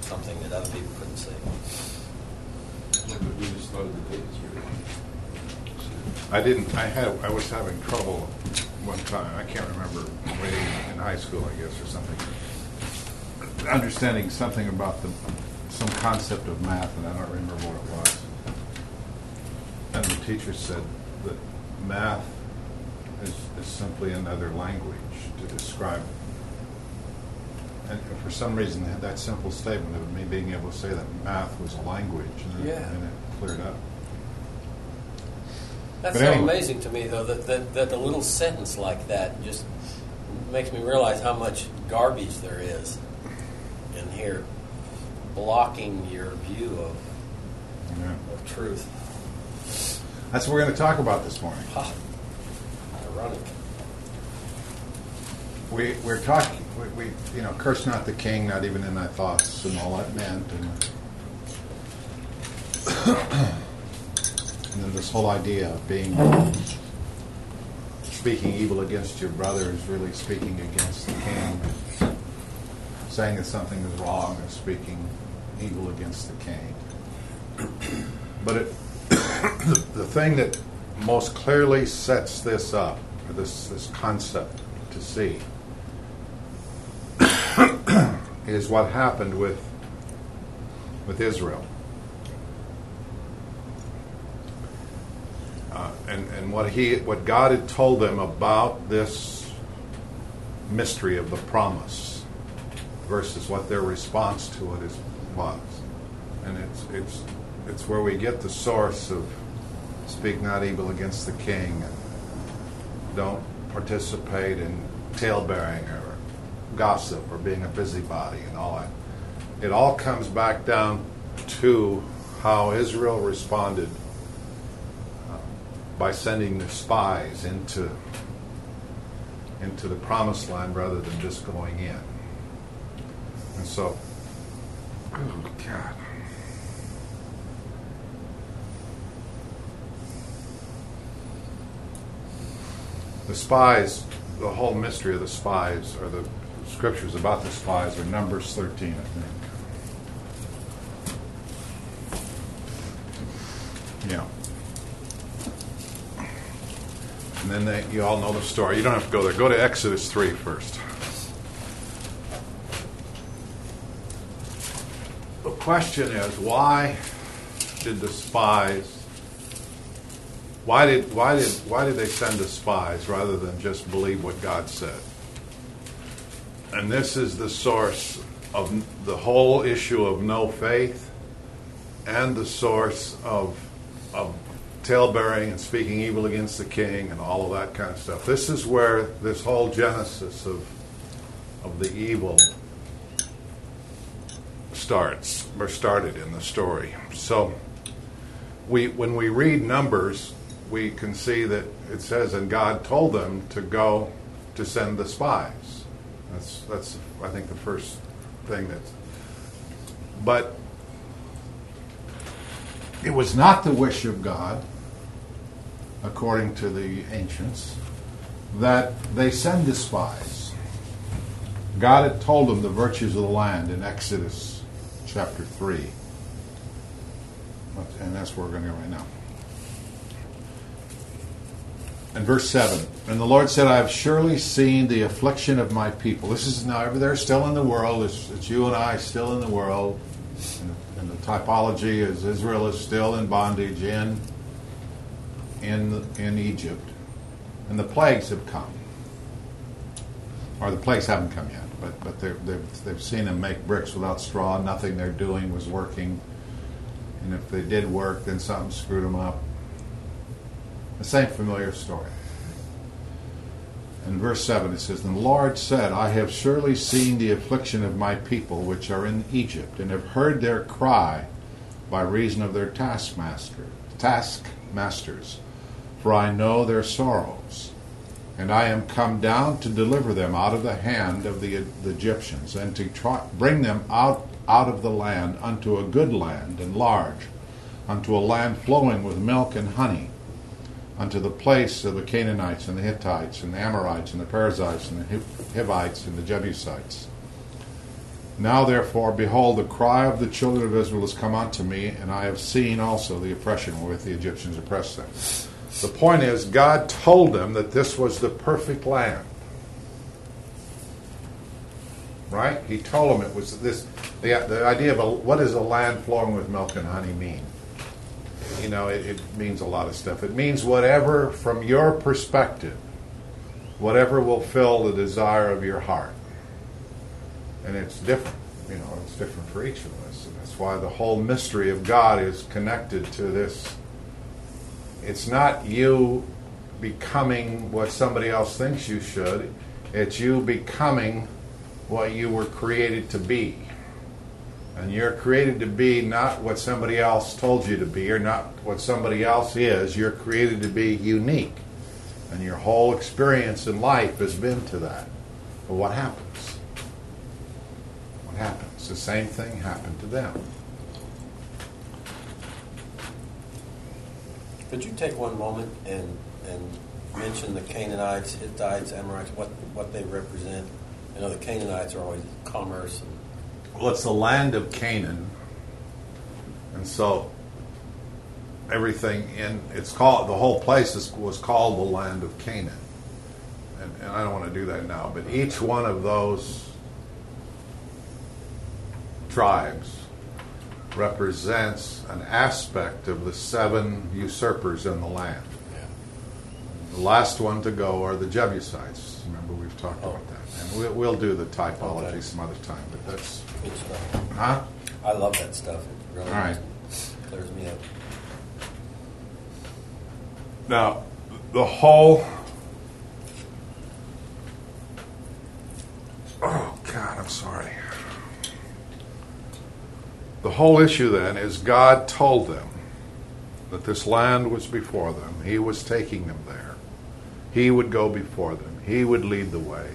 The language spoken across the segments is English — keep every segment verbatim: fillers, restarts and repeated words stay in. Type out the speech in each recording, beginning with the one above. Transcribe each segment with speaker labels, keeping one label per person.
Speaker 1: something that other people couldn't see.
Speaker 2: Yeah, but we just thought of the dates here.
Speaker 3: I didn't. I had. I was having trouble one time. I can't remember. Way in high school, I guess, or something. Understanding something about the some concept of math, and I don't remember what it was. And the teacher said that math is, is simply another language to describe. And for some reason, they had that simple statement of me being able to say that math was a language, and,
Speaker 1: Yeah.
Speaker 3: it, and it cleared up.
Speaker 1: That's
Speaker 3: But
Speaker 1: so
Speaker 3: anyway.
Speaker 1: amazing to me, though, that, that, that a little sentence like that just makes me realize how much garbage there is in here, blocking your view of,
Speaker 3: Yeah.
Speaker 1: of truth.
Speaker 3: That's what we're going to talk about this morning.
Speaker 1: Ha. Ironic.
Speaker 3: We, we're talking, we, we, you know, curse not the king, not even in thy thoughts, and all that meant. And, and then this whole idea of being, speaking evil against your brother is really speaking against the king. Saying that something is wrong is speaking evil against the king. But it, the, the thing that most clearly sets this up, or this, this concept to see, is what happened with with Israel, uh, and and what he what God had told them about this mystery of the promise versus what their response to it is was, and it's it's it's where we get the source of speak not evil against the king, and don't participate in tale-bearing or gossip or being a busybody and all that. It all comes back down to how Israel responded uh, by sending the spies into into the promised land rather than just going in. And so, oh God. The spies, the whole mystery of the spies, or the scriptures about the spies, are Numbers thirteen, I think. Yeah. And then they, you all know the story. You don't have to go there. Go to Exodus three first. The question is, why did the spies Why did why did why did they send the spies rather than just believe what God said? And this is the source of the whole issue of no faith, and the source of of tale-bearing and speaking evil against the king and all of that kind of stuff. This is where this whole genesis of of the evil starts or started in the story. So we when we read Numbers, we can see that it says, and God told them to go to send the spies. That's, that's I think, the first thing that. But it was not the wish of God, according to the ancients, that they send the spies. God had told them the virtues of the land in Exodus chapter three. And that's where we're going to go right now. And verse seven, and the Lord said, I have surely seen the affliction of my people. This is now, they're still in the world. It's, it's you and I still in the world. And, and the typology is Israel is still in bondage in, in, in Egypt. And the plagues have come. Or the plagues haven't come yet, but, but they've, they've seen them make bricks without straw. Nothing they're doing was working. And if they did work, then something screwed them up. The same familiar story. In verse seven it says, and the Lord said, I have surely seen the affliction of my people which are in Egypt, and have heard their cry by reason of their taskmaster, taskmasters, for I know their sorrows. And I am come down to deliver them out of the hand of the, the Egyptians, and to try, bring them out, out of the land unto a good land and large, unto a land flowing with milk and honey, unto the place of the Canaanites and the Hittites and the Amorites and the Perizzites and the Hivites and the Jebusites. Now therefore, behold, the cry of the children of Israel has come unto me, and I have seen also the oppression wherewith the Egyptians oppressed them. The point is, God told them that this was the perfect land. Right? He told them it was this. The, the idea of a, what does a land flowing with milk and honey mean? You know, it, it means a lot of stuff. It means whatever, from your perspective, whatever will fill the desire of your heart. And it's different. You know, it's different for each of us. And that's why the whole mystery of God is connected to this. It's not you becoming what somebody else thinks you should. It's you becoming what you were created to be. And you're created to be not what somebody else told you to be, or not what somebody else is. You're created to be unique. And your whole experience in life has been to that. But what happens? What happens? The same thing happened to them.
Speaker 1: Could you take one moment and and mention the Canaanites, Hittites, Amorites, what what they represent? I know the Canaanites are always commerce. And
Speaker 3: well, it's the land of Canaan, and so everything in it's called the whole place is, was called the land of Canaan, and, and I don't want to do that now. But each one of those tribes represents an aspect of the seven usurpers in the land.
Speaker 1: yeah.
Speaker 3: The last one to go are the Jebusites. Remember, we've talked
Speaker 1: Oh.
Speaker 3: about that. And we'll, we'll do the typology
Speaker 1: Okay.
Speaker 3: some other time, but that's...
Speaker 1: Good stuff.
Speaker 3: Huh?
Speaker 1: I love that stuff. It really
Speaker 3: All right.
Speaker 1: clears me up.
Speaker 3: Now, the whole... Oh, God, I'm sorry. The whole issue then is God told them that this land was before them. He was taking them there. He would go before them. He would lead the way.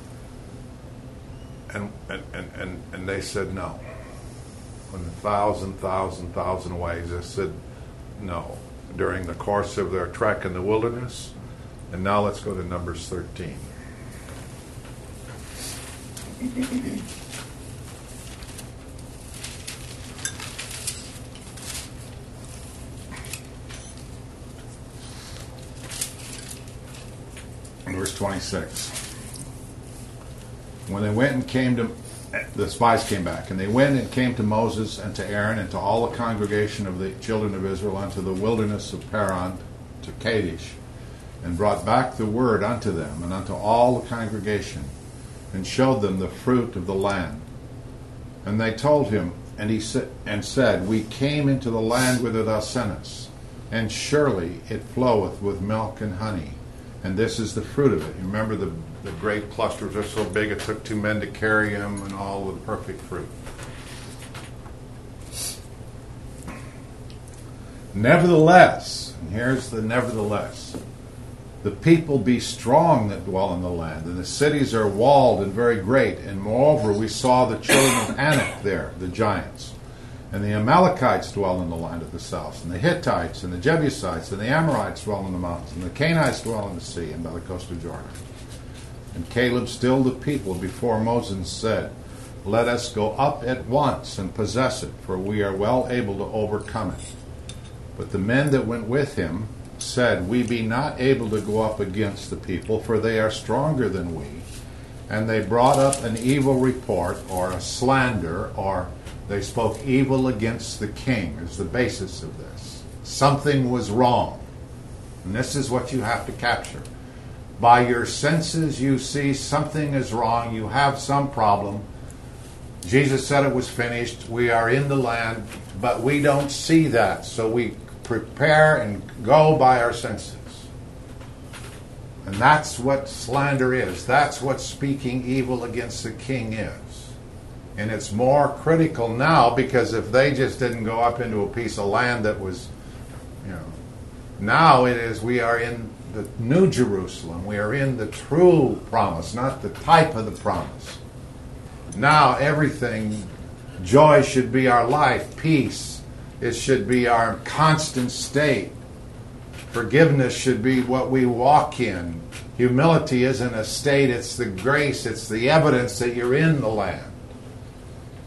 Speaker 3: And and, and, and, and they said no. In a thousand, thousand, thousand ways, they said no during the course of their trek in the wilderness. And now let's go to Numbers thirteen. Verse twenty-six. When they went and came to, the spies came back, and they went and came to Moses and to Aaron and to all the congregation of the children of Israel unto the wilderness of Paran to Kadesh, and brought back the word unto them and unto all the congregation, and showed them the fruit of the land. And they told him, and he sa- and said, We came into the land whither thou sentest, and surely it floweth with milk and honey. And this is the fruit of it. You remember the, the grape clusters are so big it took two men to carry them, and all with perfect fruit. Nevertheless, and here's the nevertheless, the people be strong that dwell in the land, and the cities are walled and very great. And moreover, we saw the children of Anak there, the giants. And the Amalekites dwell in the land of the south, and the Hittites, and the Jebusites, and the Amorites dwell in the mountains, and the Canaanites dwell in the sea, and by the coast of Jordan. And Caleb stilled the people before Moses and said, Let us go up at once and possess it, for we are well able to overcome it. But the men that went with him said, We be not able to go up against the people, for they are stronger than we. And they brought up an evil report, or a slander, or they spoke evil against the king, is the basis of this. Something was wrong. And this is what you have to capture. By your senses you see something is wrong, you have some problem. Jesus said it was finished, we are in the land, but we don't see that, so we prepare and go by our senses. And that's what slander is. That's what speaking evil against the king is. And it's more critical now, because if they just didn't go up into a piece of land that was, you know, now it is we are in the New Jerusalem. We are in the true promise, not the type of the promise. Now everything, joy should be our life, peace, it should be our constant state. Forgiveness should be what we walk in. Humility isn't a state, it's the grace, it's the evidence that you're in the land.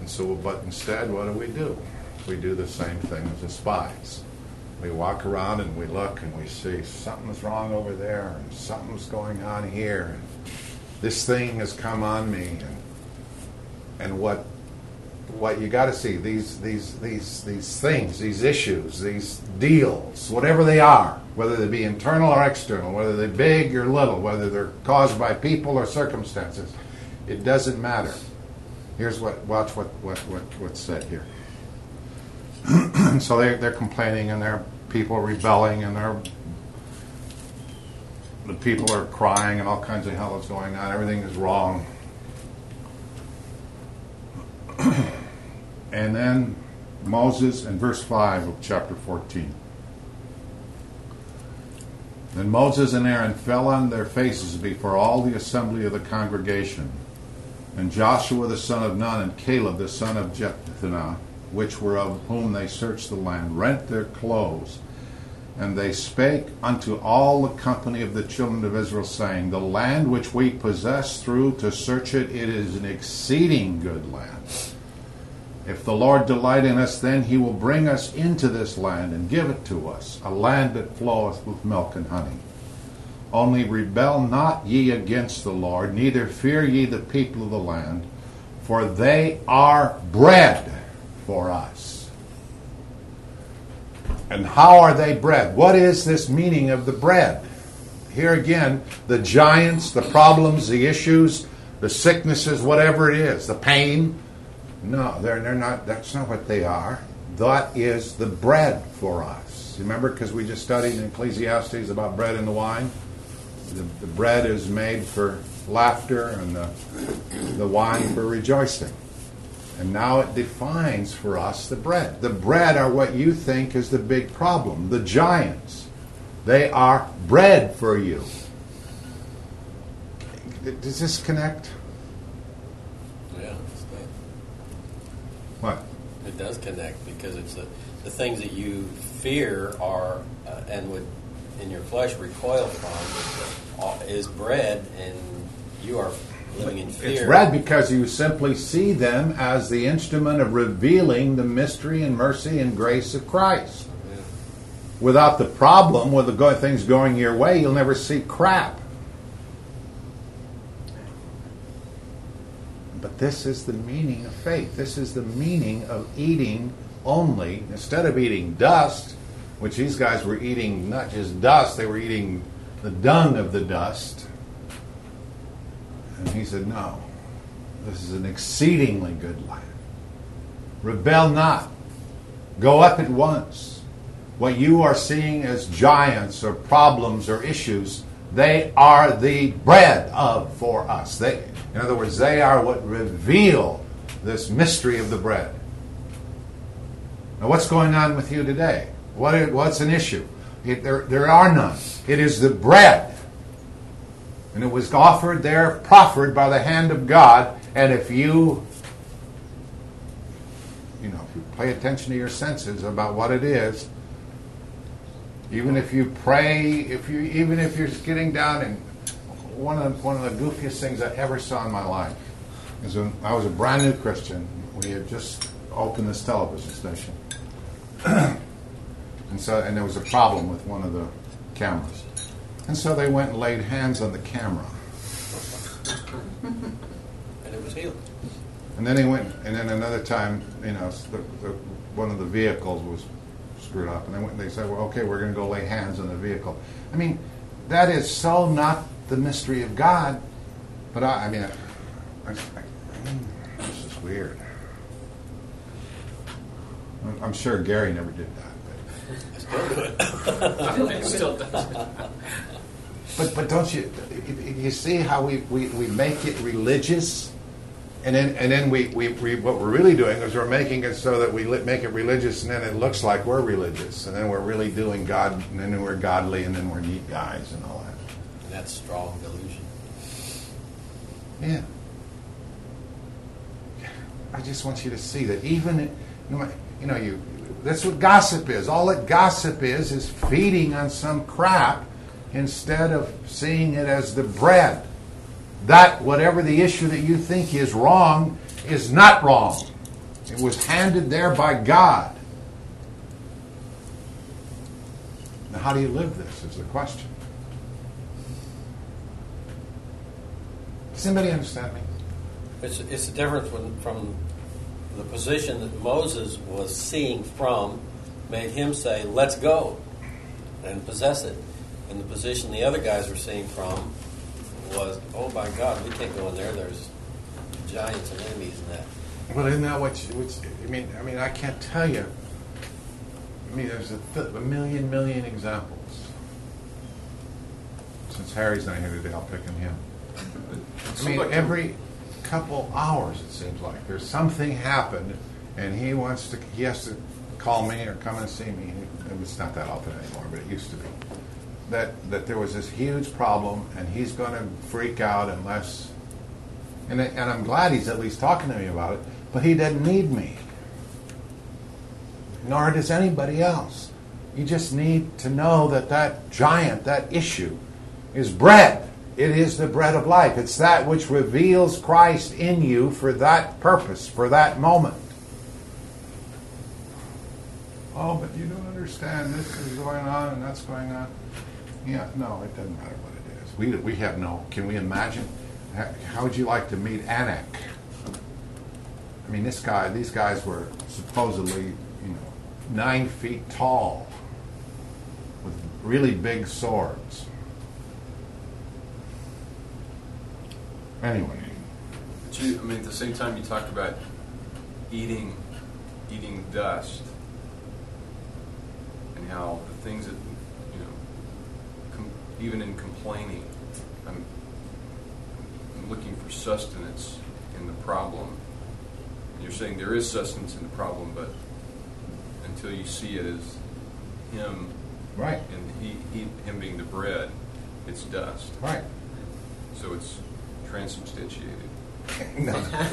Speaker 3: And so, but instead, what do we do? We do the same thing as the spies. We walk around and we look and we see something's wrong over there and something's going on here. And this thing has come on me. And, and what what you got to see, these, these, these, these things, these issues, these deals, whatever they are, whether they be internal or external, whether they're big or little, whether they're caused by people or circumstances, it doesn't matter. Here's what, watch what, what, what what's said here. So they're, they're complaining and they're people rebelling and they're the people are crying and all kinds of hell is going on. Everything is wrong. And then Moses in verse five of chapter fourteen. Then Moses and Aaron fell on their faces before all the assembly of the congregation. And Joshua the son of Nun and Caleb the son of Jephunneh, which were of whom they searched the land, rent their clothes. And they spake unto all the company of the children of Israel, saying, The land which we possess through to search it, it is an exceeding good land. If the Lord delight in us, then he will bring us into this land and give it to us, a land that floweth with milk and honey. Only rebel not ye against the Lord, neither fear ye the people of the land, for they are bread for us. And how are they bread? What is this meaning of the bread? Here again, the giants, the problems, the issues, the sicknesses, whatever it is, the pain. No, they're, they're not. That's not what they are. That is the bread for us. Remember, because we just studied in Ecclesiastes about bread and the wine? The, the bread is made for laughter and the, the wine for rejoicing. And now it defines for us the bread. The bread are what you think is the big problem. The giants. They are bread for you. Does this connect?
Speaker 1: Yeah. It's good.
Speaker 3: What?
Speaker 1: It does connect because it's the, the things that you fear are uh, and would in your flesh recoil from is bread, and you are living in fear.
Speaker 3: It's bread because you simply see them as the instrument of revealing the mystery and mercy and grace of Christ.
Speaker 1: Yeah.
Speaker 3: Without the problem, with the go- things going your way, you'll never see crap. But this is the meaning of faith. This is the meaning of eating only, instead of eating dust, which these guys were eating not just dust, they were eating the dung of the dust. And he said, no, this is an exceedingly good land. Rebel not. Go up at once. What you are seeing as giants or problems or issues, they are the bread of for us. They, in other words, they are what reveal this mystery of the bread. Now, what's going on with you today? What, what's an issue? It, there, there are none. It is the bread. And it was offered there, proffered by the hand of God. And if you, you know, if you pay attention to your senses about what it is, even if you pray, if you, even if you're getting down, and one of the, one of the goofiest things I ever saw in my life is when I was a brand new Christian. We had just opened this television station. And so, and there was a problem with one of the cameras. And so they went and laid hands on the camera.
Speaker 1: And it was healed.
Speaker 3: And then they went, and then another time, you know, the, the, one of the vehicles was screwed up. And they went and they said, well, okay, we're going to go lay hands on the vehicle. I mean, that is so not the mystery of God. But I, I mean, I, I, I mean, this is weird. I'm, I'm sure Gary never did that.
Speaker 1: Still do it.
Speaker 4: Still does.
Speaker 3: But but don't you you see how we, we, we make it religious, and then and then we, we, we what we're really doing is we're making it so that we li- make it religious, and then it looks like we're religious, and then we're really doing God, and then we're godly, and then we're neat guys and all that.
Speaker 1: And that's strong delusion.
Speaker 3: Yeah. I just want you to see that even you know, you know you. That's what gossip is. All that gossip is is feeding on some crap instead of seeing it as the bread. That, whatever the issue that you think is wrong, is not wrong. It was handed there by God. Now, how do you live this is the question. Does anybody understand me?
Speaker 1: It's, it's the difference when, from the position that Moses was seeing from, made him say, let's go and possess it. And the position the other guys were seeing from was, oh my God, we can't go in there. There's giants and enemies in that.
Speaker 3: Well, isn't that what you, what's, I mean, I mean, I can't tell you. I mean, there's a, th- a million, million examples. Since Harry's not here today, I'll pick on him. I mean, every couple hours, it seems like, there's something happened, and he wants to, he has to call me or come and see me. It's not that often anymore, but it used to be. That, that there was this huge problem, and he's going to freak out unless, and, and I'm glad he's at least talking to me about it, but he doesn't need me. Nor does anybody else. You just need to know that that giant, that issue, is bread. It is the bread of life. It's that which reveals Christ in you for that purpose, for that moment. Oh, but you don't understand. This is going on and that's going on. Yeah, no, it doesn't matter what it is. We we have no. Can we imagine? How would you like to meet Anak? I mean, this guy. These guys were supposedly, you know, nine feet tall, with really big swords. Anyway.
Speaker 2: But you, I mean, at the same time, you talked about eating, eating dust, and how the things that, you know, com- even in complaining, I'm, I'm looking for sustenance in the problem. And you're saying there is sustenance in the problem, but until you see it as Him,
Speaker 3: Right.
Speaker 2: and he, he, Him being the bread, it's dust.
Speaker 3: Right.
Speaker 2: So it's transubstantiated.
Speaker 3: No.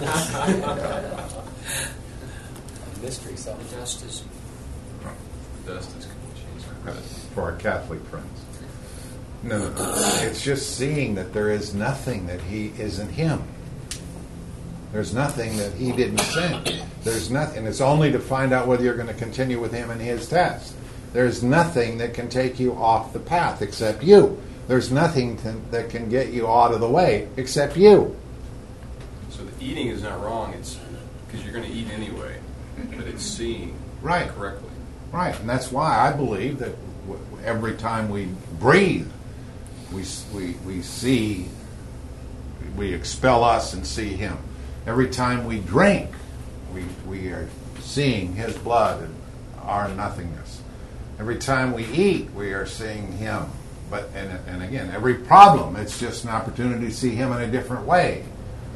Speaker 1: Mystery, something.
Speaker 4: Dust is
Speaker 2: Dust is changed.
Speaker 3: For our Catholic friends. No, no, no. It's just seeing that there is nothing that He isn't Him. There's nothing that He didn't send. There's nothing, and it's only to find out whether you're going to continue with Him in His test. There's nothing that can take you off the path except you. There's nothing to, that can get you out of the way except you.
Speaker 2: So the eating is not wrong. It's because you're going to eat anyway, but it's seeing
Speaker 3: Right.
Speaker 2: correctly.
Speaker 3: Right, and that's why I believe that w- every time we breathe, we, s- we, we see, we expel us and see Him. Every time we drink, we, we are seeing His blood and our nothingness. Every time we eat, we are seeing Him. But and, and again, every problem, it's just an opportunity to see Him in a different way.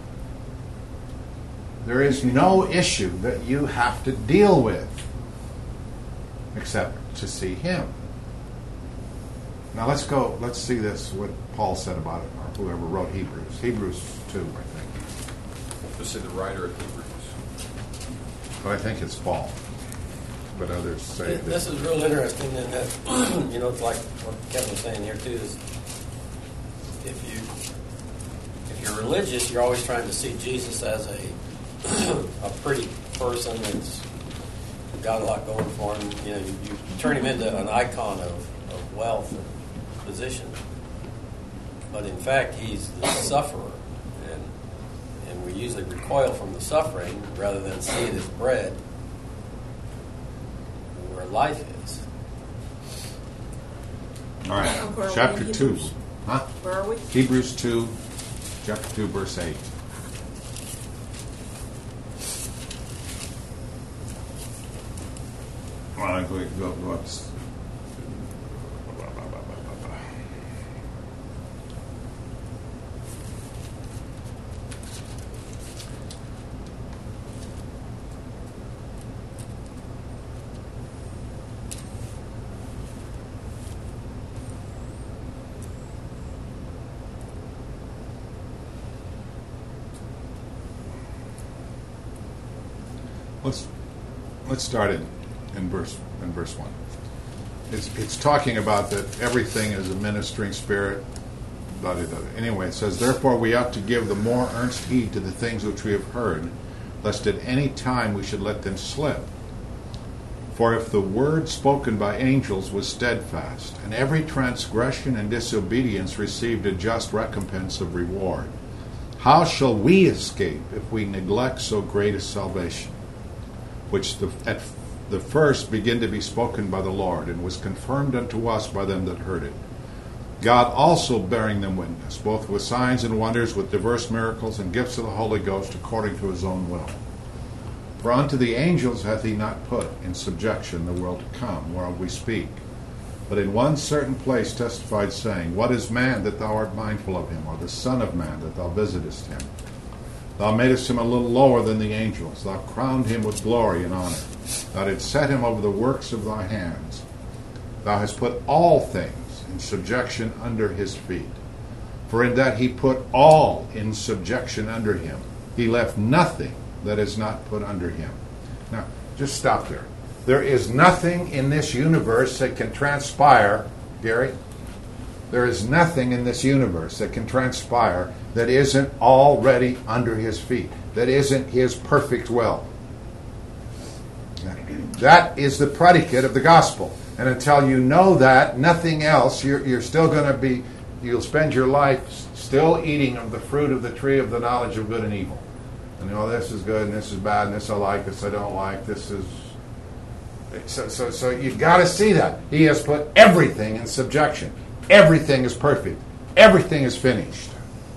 Speaker 3: There is no issue that you have to deal with except to see Him. Now let's go, let's see this, what Paul said about it, or whoever wrote Hebrews. Hebrews two, I think.
Speaker 2: Just say the writer of Hebrews.
Speaker 3: But I think it's Paul. But others say that.
Speaker 1: This is real interesting in that, you know, it's like what Kevin was saying here too, is if you if you're religious, you're always trying to see Jesus as a a pretty person that's got a lot going for him. You know, you, you turn him into an icon of, of wealth and position. But in fact, he's the sufferer, and and we usually recoil from the suffering rather than see it as bread. Where life is.
Speaker 3: All right,
Speaker 4: Oh, where are we
Speaker 3: chapter
Speaker 4: in
Speaker 3: two.
Speaker 4: Hebrews?
Speaker 3: Huh?
Speaker 4: Where are we?
Speaker 3: Hebrews two, chapter two, verse eight. Well, I go, go, go up. Let's let's start it in verse in verse one. It's it's talking about that everything is a ministering spirit. Blah, blah, blah. Anyway, it says, therefore we ought to give the more earnest heed to the things which we have heard, lest at any time we should let them slip. For if the word spoken by angels was steadfast, and every transgression and disobedience received a just recompense of reward, how shall we escape if we neglect so great a salvation, which the, at the first began to be spoken by the Lord, and was confirmed unto us by them that heard it? God also bearing them witness, both with signs and wonders, with diverse miracles and gifts of the Holy Ghost, according to his own will. For unto the angels hath he not put in subjection the world to come, whereof we speak. But in one certain place testified, saying, What is man that thou art mindful of him, or the son of man that thou visitest him? Thou madest him a little lower than the angels. Thou crowned him with glory and honor. Thou didst set him over the works of thy hands. Thou hast put all things in subjection under his feet. For in that he put all in subjection under him, he left nothing that is not put under him. Now, just stop there. There is nothing in this universe that can transpire, Gary. There is nothing in this universe that can transpire that isn't already under his feet, that isn't his perfect will. That is the predicate of the gospel. And until you know that, nothing else, you're, you're still going to be, you'll spend your life still eating of the fruit of the tree of the knowledge of good and evil. And, you know, this is good and this is bad and this I like, this I don't like, this is... So, so, so you've got to see that. He has put everything in subjection. Everything is perfect. Everything is finished.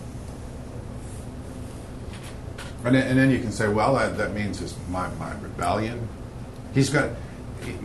Speaker 3: And then, and then you can say, well, that, that means it's my, my rebellion. He's going to... He,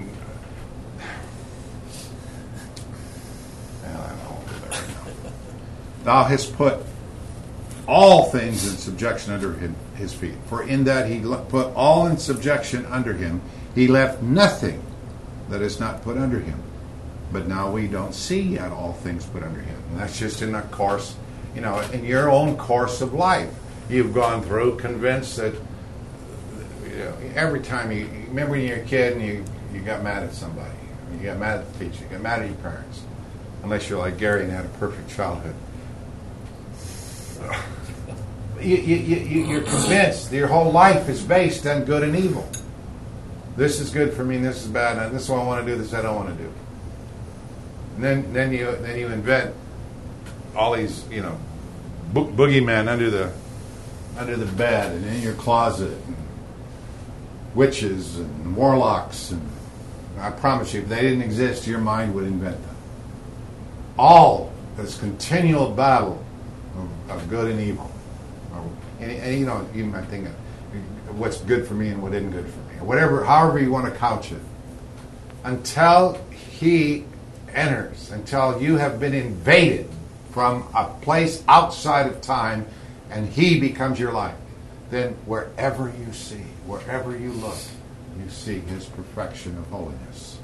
Speaker 3: well, I don't know over there now. Thou hast put all things in subjection under him, his feet. For in that he put all in subjection under him, he left nothing that is not put under him. But now we don't see yet all things put under him. And that's just in a course, you know, in your own course of life. You've gone through, convinced that, you know, every time you, remember when you were a kid and you, you got mad at somebody. You got mad at the teacher. You got mad at your parents. Unless you're like Gary and had a perfect childhood. You, you, you, you're convinced your whole life is based on good and evil. This is good for me, and this is bad, and this is what I want to do, this I don't want to do. And then, then you then you invent all these, you know, bo- boogeymen under the under the bed and in your closet, and witches and warlocks, and I promise you, if they didn't exist, your mind would invent them. All this continual battle of, of good and evil. And, and you know, you might think of what's good for me and what isn't good for me. Whatever, however you want to couch it. Until he enters, until you have been invaded from a place outside of time and he becomes your life, then wherever you see, wherever you look, you see his perfection of holiness.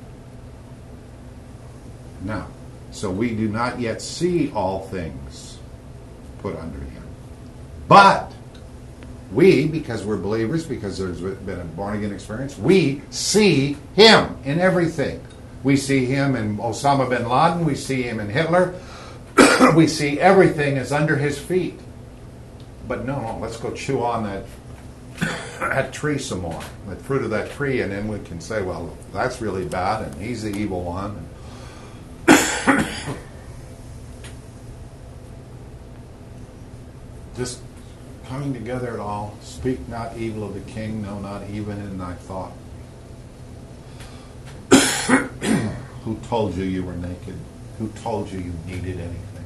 Speaker 3: Now, so we do not yet see all things put under him. But we, because we're believers, because there's been a born-again experience, we see him in everything. We see him in Osama bin Laden. We see him in Hitler. We see everything is under his feet. But no, no, let's go chew on that, that tree some more, the fruit of that tree, and then we can say, well, that's really bad, and he's the evil one. Just coming together at all. Speak not evil of the king, no, not even in thy thought. Who told you you were naked? Who told you you needed anything?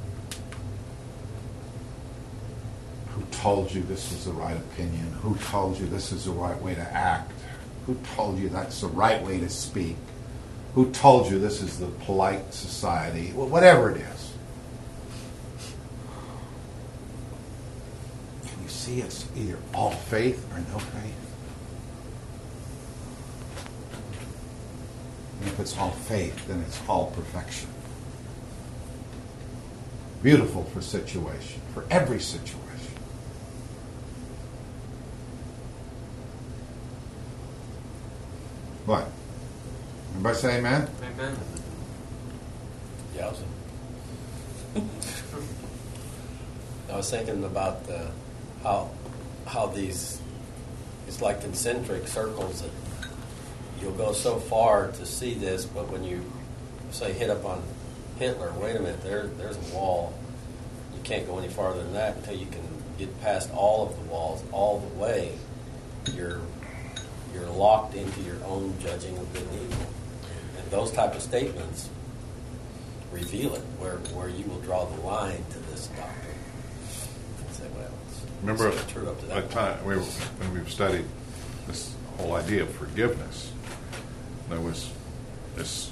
Speaker 3: Who told you this was the right opinion? Who told you this is the right way to act? Who told you that's the right way to speak? Who told you this is the polite society? Well, whatever it is. Can you see it's either all faith or no faith? And if it's all faith, then it's all perfection. Beautiful for situation, for every situation. What? Everybody say amen?
Speaker 4: Amen.
Speaker 1: Yowza. I was thinking about the, how how these it's like concentric circles that you'll go so far to see this, but when you say hit up on Hitler, wait a minute, there there's a wall. You can't go any farther than that until you can get past all of the walls, all the way. You're you're locked into your own judging of good and evil. And those type of statements reveal it, where where you will draw the line to this doctrine and say, well, it's,
Speaker 3: Remember,
Speaker 1: it's true up to that
Speaker 3: a time we, when we've studied this whole idea of forgiveness, there was this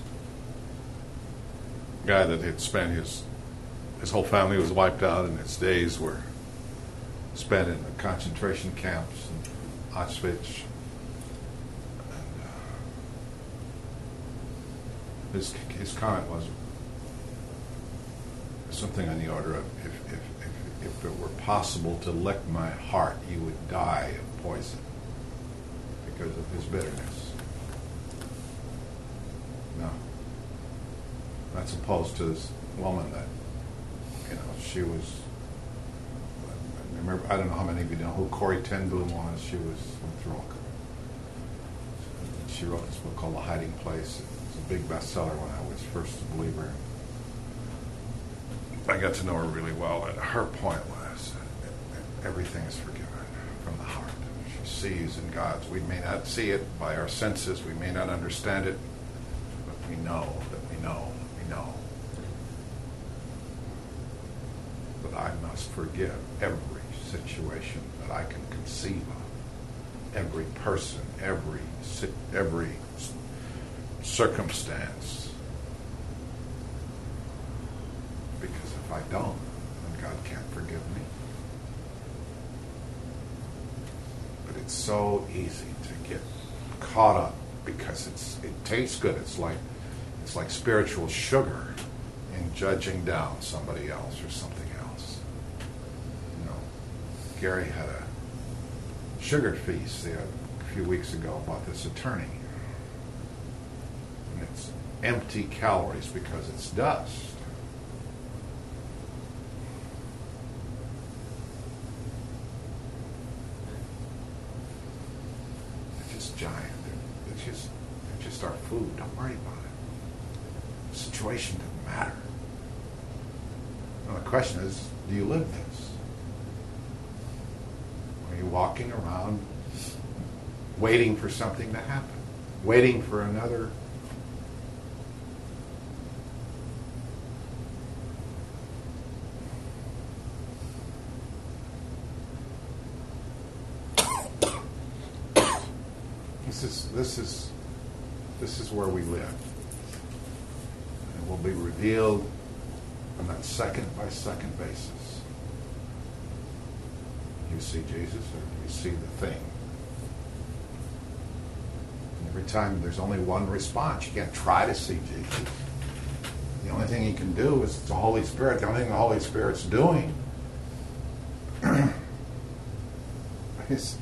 Speaker 3: guy that had spent his his whole family was wiped out, and his days were spent in the concentration camps in Auschwitz. And, uh, his his comment was something on the order of, if, if, if, if it were possible to lick my heart, you would die of poison because of his bitterness. No. That's opposed to this woman that, you know, she was, I remember, I don't know how many of you know who Corrie ten Boom was. She was from Throck. She wrote this book called The Hiding Place. It was a big bestseller when I was first a believer. I got to know her really well, and her point was that everything is forgiven from the heart. She sees in God's. We may not see it by our senses, we may not understand it, but we know that we know, we know that I must forgive every situation that I can conceive of, every person, every every circumstance. Because if I don't, then God can't forgive me. But it's so easy to get caught up because it's it tastes good. It's like it's like spiritual sugar in judging down somebody else or something else. You know, Gary had a sugar feast there a few weeks ago about this attorney. And it's empty calories because it's dust. Giant. It's just, it's just our food. Don't worry about it. The situation doesn't matter. Well, the question is, do you live this? Are you walking around waiting for something to happen? Waiting for another This is this is this is where we live. And it will be revealed on that second by second basis. You see Jesus or you see the thing. And every time there's only one response. You can't try to see Jesus. The only thing you can do is the Holy Spirit. The only thing the Holy Spirit's doing is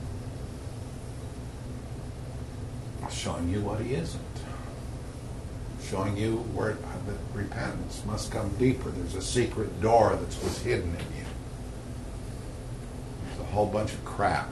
Speaker 3: showing you what he isn't. Showing you where that repentance must come deeper. There's a secret door that was hidden in you. There's a whole bunch of crap.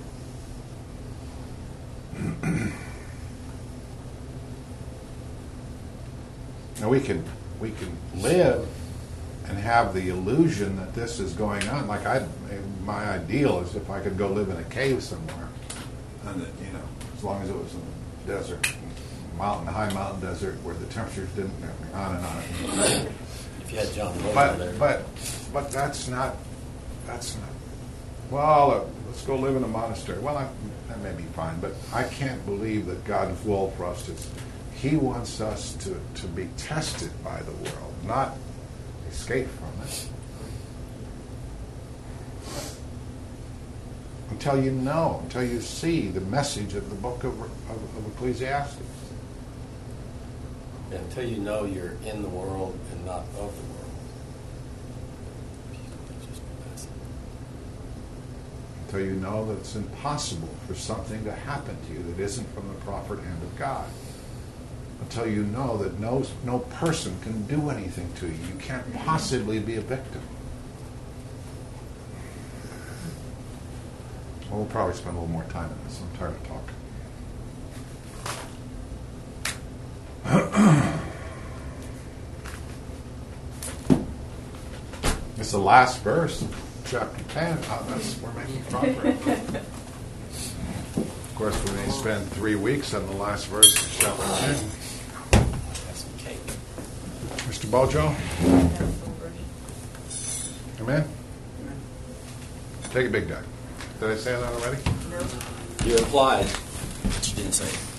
Speaker 3: Now we can we can live and have the illusion that this is going on. Like I, my ideal is if I could go live in a cave somewhere, and that, you know, as long as it was in the desert, mountain, high mountain desert, where the temperatures didn't, on and on.
Speaker 1: If you had John Logan
Speaker 3: But
Speaker 1: there.
Speaker 3: but but that's not that's not. Well, uh, let's go live in a monastery. Well, I, that may be fine, but I can't believe that God's will for us is He wants us to, to be tested by the world, not escape from it. Until you know, until you see the message of the book of, of, of Ecclesiastes.
Speaker 1: Until you know you're in the world and not of the world.
Speaker 3: Until you know that it's impossible for something to happen to you that isn't from the prophet hand of God. Until you know that no, no person can do anything to you. You can't possibly be a victim. Well, we'll probably spend a little more time on this. I'm tired of talking. It's the last verse of chapter ten. Oh, that's, we're making progress. Of course, we may spend three weeks on the last verse of chapter ten.
Speaker 1: Have some cake.
Speaker 3: Mister Bojo? Amen? Take it big, Doug. Did I say that already?
Speaker 1: You implied, but you didn't say it.